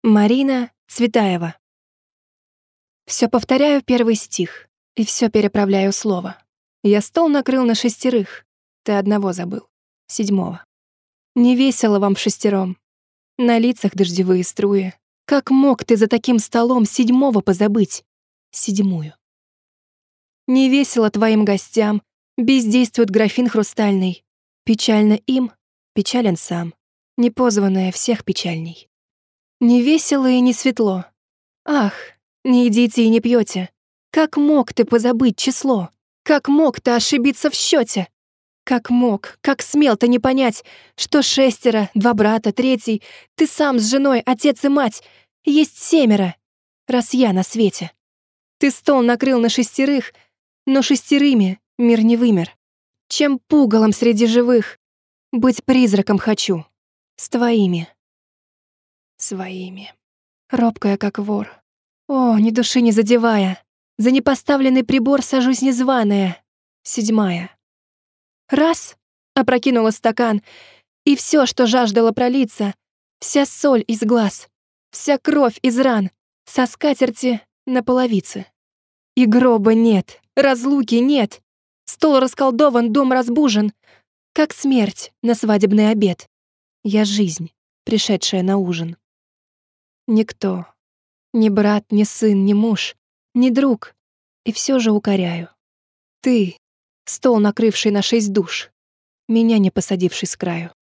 Марина Цветаева. Всё повторяю первый стих, и всё переправляю слово. Я стол накрыл на 6, ты одного забыл, 7. Не весело вам вшестером, на лицах дождевые струи. Как мог ты за таким столом 7 позабыть, 7? Не весело твоим гостям, бездействует графин хрустальный. Печально им, печален сам, непозванное всех печальней. Не весело и не светло. Ах, не едите и не пьете. Как мог ты позабыть число? Как мог ты ошибиться в счете? Как мог, как смел ты не понять, что 6, 2 брата, 3, ты сам с женой, отец и мать, есть 7, раз я на свете. Ты стол накрыл на 6, но 6 мир не вымер. Чем пугалом среди живых быть призраком хочу, с твоими, своими. Робкая, как вор. О, ни души не задевая, за непоставленный прибор сажусь незваная, 7. Раз — опрокинула стакан, и всё, что жаждало пролиться, вся соль из глаз, вся кровь из ран, со скатерти на половице. И гроба нет, разлуки нет, стол расколдован, дом разбужен, как смерть на свадебный обед. Я жизнь, пришедшая на ужин. Никто, ни брат, ни сын, ни муж, ни друг, и всё же укоряю. Ты, стол накрывший на 6 душ, меня не посадивший с краю.